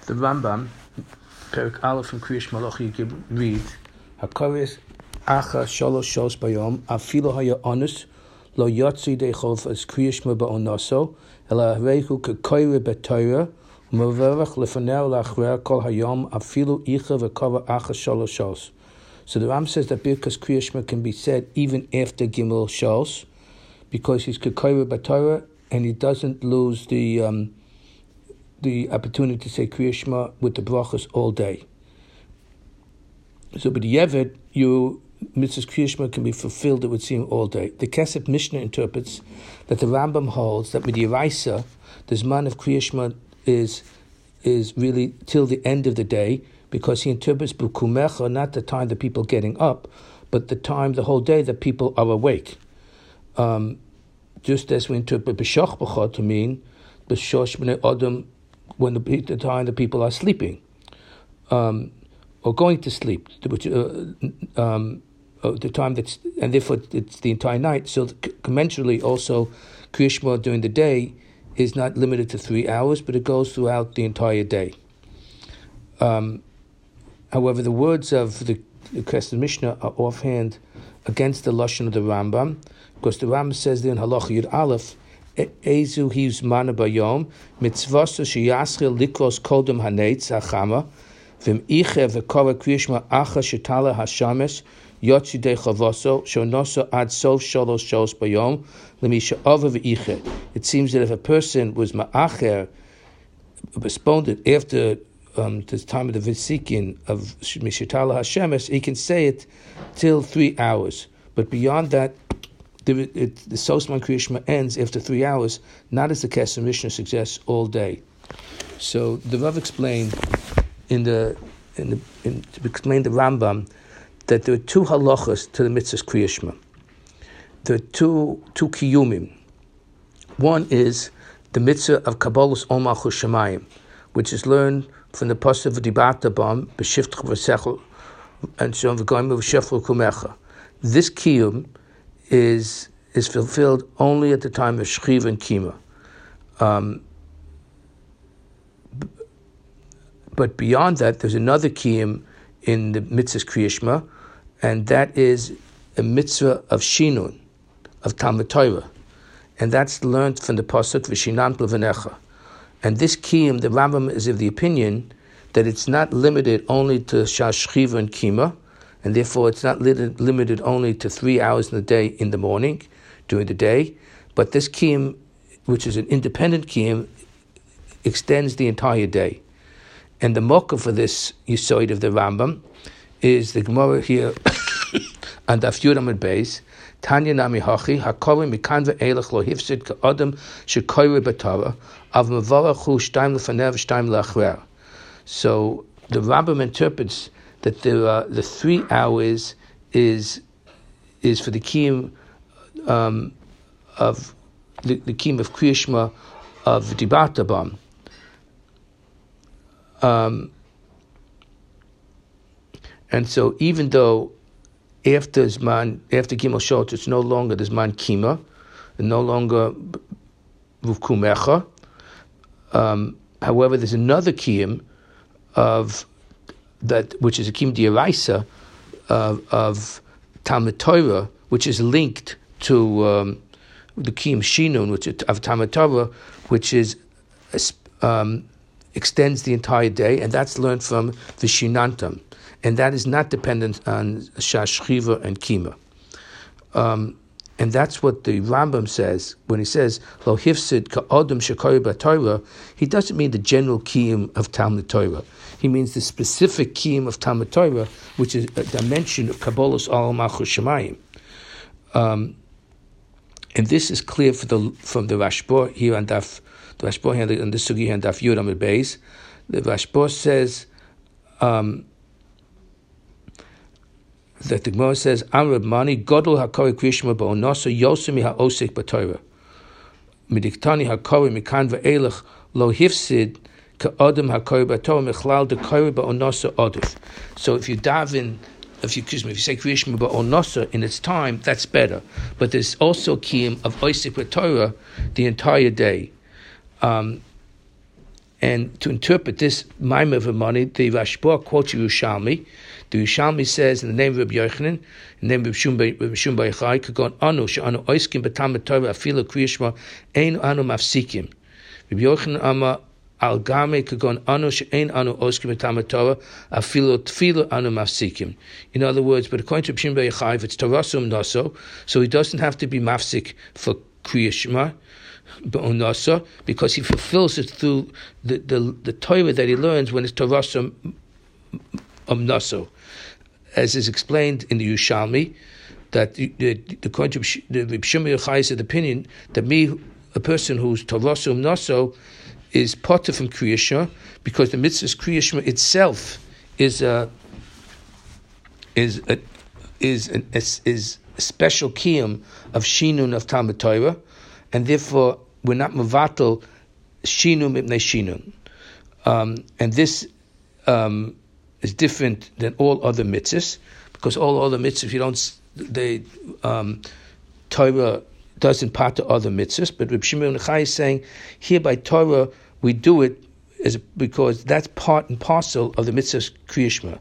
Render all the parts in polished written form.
The Rambam, Perik Aleph from Kriyash Malach, you can read, Hakoris Acha Shalosh Shos Bayom, Afilo Haya Onus, Lo Yotzi Dechov as Kriyash Ba'onaso, Ela Rehu Kekoire Betoira, Maverach Lefanel Lachrer Kol Hayom, Afilo Icha Vekova Acha Shalosh Shos. So the Ram says that Birkas Kriyash can be said even after Gimel Shos, because he's Kekoire Betoira, and he doesn't lose the opportunity to say Kriya Shema with the brachas all day. So, but Yevet, Mitzvah's Kriya Shema can be fulfilled, it would seem, all day. The Kesef Mishnah interprets that the Rambam holds that with Yeraisa, the Zman of Kriya Shema is really till the end of the day, because he interprets B'kumecha, not the time that people are getting up, but the time, the whole day that people are awake. Just as we interpret B'shach B'cha to mean B'shosh B'nei Adam, when the time the people are sleeping, or going to sleep, which the time that's, and therefore it's the entire night. So commensurately, also Kriya Shema during the day is not limited to 3 hours, but it goes throughout the entire day. However, the words of the Kesef Mishnah are offhand against the lashon of the Rambam, because the Rambam says there in Halacha Yud Aleph, Ezu hius mana bayom mitzvaso sheyaschil likros kodem haneitz hachama v'im iche v'kora kriyishma acha shetala hashamesh yotzi de chavoso shonoso ad sof shalosh shos bayom lemisha ova v'iche. It seems that if a person was ma'acher, responded after the time of the Vesikin of Mishatala Hashemesh, he can say it till 3 hours. But beyond that, the Sosman Kriya Shema ends after 3 hours, not as the Kesef Mishnah suggests, all day. So the Rav explained to explain the Rambam that there are two halachas to the mitzvah's Kriya Shema. There are two kiyumim. One is the mitzvah of Kabbalas Ol Malchus Shemayim, which is learned from the pasuk of Dibata Bam b'Shiftach v'Sechel and so on v'Goyim v'Shefel Kumecha. This kiyum is fulfilled only at the time of Shchiva and Kima. But beyond that, there's another kiyum in the mitzvah's Kriya Shema, and that is a mitzvah of Shinun, of Talmud Torah. And that's learned from the pasuk V'Shinant L'Vanecha. And this kiyum, the Rambam is of the opinion that it's not limited only to Shchiva and Kima, and therefore it's not limited only to 3 hours in the day in the morning, during the day, but this kiyum, which is an independent kiyum, extends the entire day. And the mokkah for this yisoid of the Rambam is the Gemara here and Daf Yud Amud Beis, Tanya Nami Hachi, Hakorim Mikan Ve'elech Lo Hifsid Ka'adam Shekoyre B'Torah Av Mevarachu Shtaim L'Fanev Shtaim L'Achrer. So the Rambam interprets that the 3 hours is for the kiyum of the kiyum of Kriya Shema of Dibata Bam. And so even though after Gimel Shot it's no longer the Zman Kima, and no longer V'kumecha, however there's another kiyum of that, which is a kiyum d'oraisa of Talmud Torah, which is linked to the kiyum Shinun, which is of Talmud Torah, which is extends the entire day, and that's learned from V'Shinantam, and that is not dependent on Shchiva and Kima. And that's what the Rambam says when he says Lo Hifsid Ka'odem Shekoyre B'Torah. He doesn't mean the general kiyum of Talmud Torah. He means the specific kiyum of Talmud Torah, which is a dimension of Kabbalas Ol Malchus Shemayim. And this is clear from the Rashba here on Daf. The Rashba here on the Sugi here on Daf Yud Amud Beis. The Rashba says that the Gemara says, Amr Mani Godol Hakori Krishma Ba'onosa Yosemi HaOsek B'Torah Midiktani Hakori Mikan Ve'elech Lo Hifsid Ka'odem Hakori B'Torah Michlal Dekori Ba'onosa Odif. So if you say Krishma Ba'onosa in its time, that's better. But there's also kiyum of Osek B'Torah the entire day. And to interpret this Maimah of money, the Rashba quotes Yerushalmi. The Yerushalmi says, in the name of Rabbi Yochanan, in the name of Rabbi Shimon Bar Yochai, Kagon Anu, She'anu Oiskim B'Talmud Torah, Afilu Kriyishma, Ein Anu Mafsikim. Rabbi Yochanan Amar, Al Game Kagon Anu, She'ein Anu Oiskim B'Talmud Torah, Afilu Tfilu Anu Mafsikim. In other words, but according to Rabbi Shimon Bar Yochai, if it's Torasum Noso, so he doesn't have to be Mafsik for Kriyishma, because he fulfills it through the Torah that he learns when it's Torah Naso, as is explained in the Yerushalmi, that according to the Reb Shimon Yochai's opinion, that a person who's Torah Naso, is potter from Kriyishma, because the mitzvah Kriyishma itself is a special kiyum of Shinun of Talmud Torah, and therefore we're not mevatel shinum ibnei shinum, and this is different than all other mitzvahs, because all other mitzvahs Torah doesn't part to other mitzvahs. But Reb Shimon Yochai is saying here by Torah we do it because that's part and parcel of the mitzvah's Kriyishma.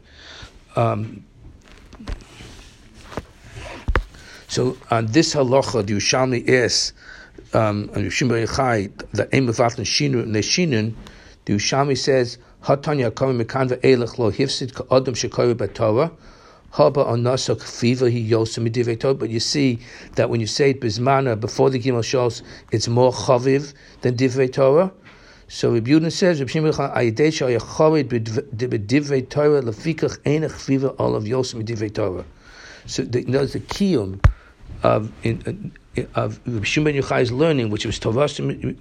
So on this halacha, the Yerushalmi asks, and Shimon Yochai, the aim of Atlan Shinun Neshinun, the Yerushalmi says, Hatanya Karim Mekanva Elech Lo Hifsid Ka Adam Shekori Batorah, Haba Onasa Kfiva Hi Yosem Midivei Torah. But you see that when you say it Bismana before the Gimel Shos, it's more chaviv than Divrei Torah. So Reb Yehuda says, Reb Shimon Yochai, Ayidei Shaya Chavid B'Divrei Torah Lefikach Einach Kfiva All of Yosem Midivei Torah. So the kiyum of Reb Shimon Yochai's learning, which was Torasum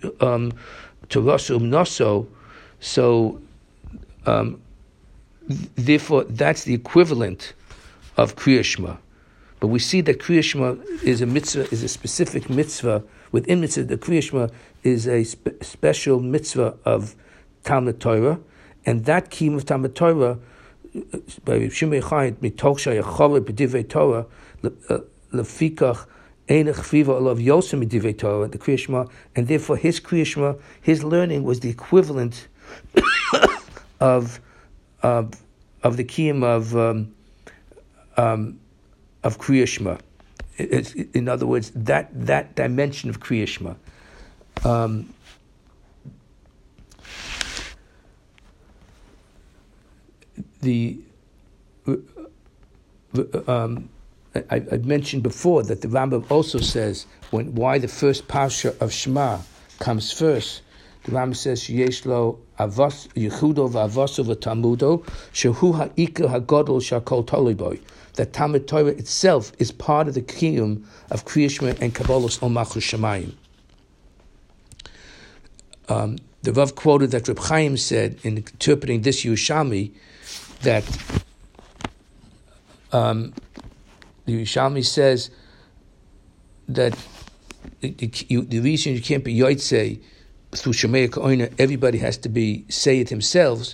Naso, so therefore that's the equivalent of Kriya Shema. But we see that Kriya Shema is a mitzvah, is a specific mitzvah. Within mitzvah, the Kriya Shema is a special mitzvah of Talmud Torah, and that kiyum of Talmud Torah by Reb Shimon Yochai, mitoch shayachor b'divrei Torah lefikach einach chviva olav yosem b'divrei Torah, the Kriya Shema, and therefore his Kriya Shema, his learning was the equivalent of the kiyum of Kriya Shema. In other words, that dimension of Kriya Shema. I mentioned before that the Rambam also says why the first parsha of Shema comes first. The Rambam says Yesh lo avos yichudo v'avoso v'talmudo shehu ha'ikar hagadol shakol tolei boy. That Talmud Torah itself is part of the kiyum of Kriya Shema and Kabbalos Ol Malchus Shamayim. The Rav quoted that Reb Chaim said in interpreting this Yerushalmi that the Yerushalmi says that the reason you can't be Yotzei through Shemaya Ka'oina, everybody has to say it themselves.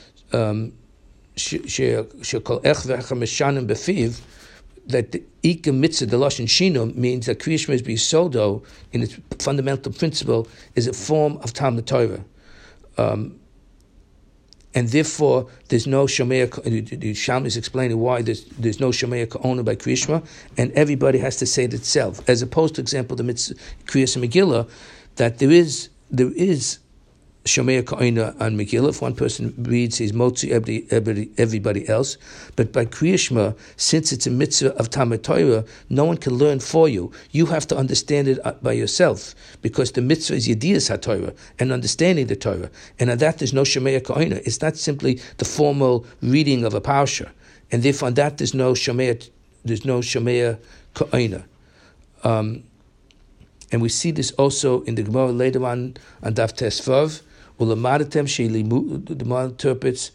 That the Ika Mitzvah, the Lashon Shinum, means that Kriya Shema B'Yisodo, in its fundamental principle, is a form of Talmud Torah. And therefore, there's no Shemaya, the Sham is explaining why there's no Shemaya Ka'ona by Kriya Shema, and everybody has to say it itself. As opposed to, example, the Mitzvah Kriya Megillah, that there is Shomea Ka'ina on Megillah. If one person reads, he's motzi everybody else. But by Kriya Shema, since it's a mitzvah of Talmud Torah, no one can learn for you. You have to understand it by yourself, because the mitzvah is Yediyas HaTorah, and understanding the Torah. And on that, there's no Shomea Ka'ina. It's not simply the formal reading of a parsha. And therefore, on that, there's no Shomea Ka'ina. And we see this also in the Gemara later on Daf Tesvav. The Gemara interprets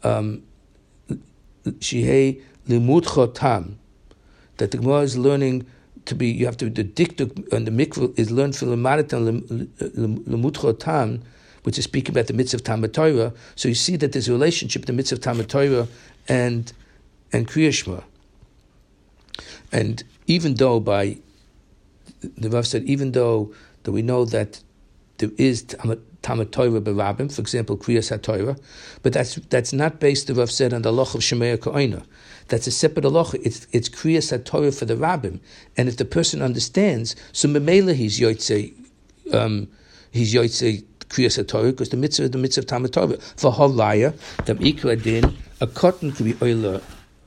Shehei Limud Chotam, that the Gemara is learning to be. You have to the diktuk and the mikvah is learned from Limadatem Limud Chotam, which is speaking about the mitzvah of Talmud Torah. So you see that there's a relationship between the mitzvah of Talmud Torah and Kriya Shema. And even though the Rav said, even though that we know that there is Talmud Talmud Torah berabim, for example, Kriyas HaTorah, but that's not based, the Rav said, on the halacha of Shemaya Ka'oina. That's a separate halacha. It's Kriyas HaTorah for the rabbim, and if the person understands, so memela he's yotzei Kriyas HaTorah, because the mitzvah of Talmud Torah. For Haraya, the Ikra Din, a cotton could be oila,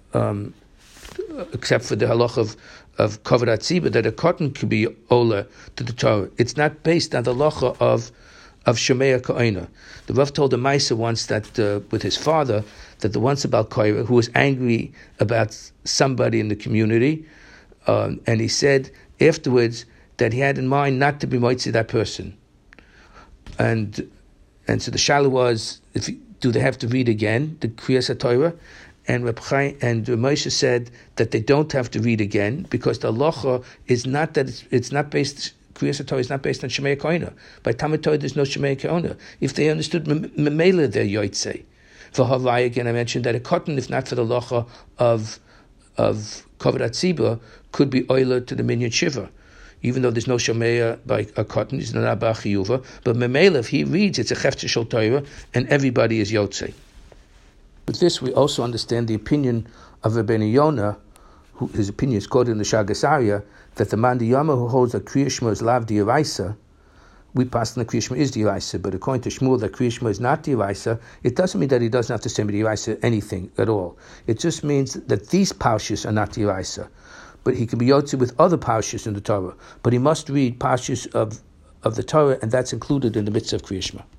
except for the halacha of Kavod Tzibah, that a cotton could be ola to the Torah. It's not based on the halacha of Shemaya Ka'oina. The Rav told the Maisa once that with his father, that the once about Koira, who was angry about somebody in the community, and he said afterwards that he had in mind not to be moitzi that person. And so the shaila was, do they have to read again the Kriyas HaTorah? And Reb Chaim and Moshe said that they don't have to read again, because the halacha is not that it's not based. Kriyas HaTorah is not based on Shemaya Ka'oina. By Talmud Torah, there's no Shemaya Ka'oina. If they understood memela, they're yotzei. For Havai, again, I mentioned that a cotton, if not for the halacha of Kavod Tzibah, could be oila to the minyan shiva. Even though there's no Shemaya by a cotton, he's not Abba Chiyuva. But memela, if he reads, it's a Chefta Shel Torah, and everybody is yotzei. With this, we also understand the opinion of Rabbeinu Yonah, his opinion is quoted in the Shagas Aryeh, that the man Diyama who holds that Kriya Shema is lav d'oraisa, we pass on the Kriya Shema is d'oraisa, but according to Shmuel that Kriya Shema is not d'oraisa, it doesn't mean that he doesn't have to say d'oraisa anything at all. It just means that these parshas are not d'oraisa, but he can be yotze with other parshas in the Torah, but he must read parshas of the Torah, and that's included in the mitzvah of Kriya Shema.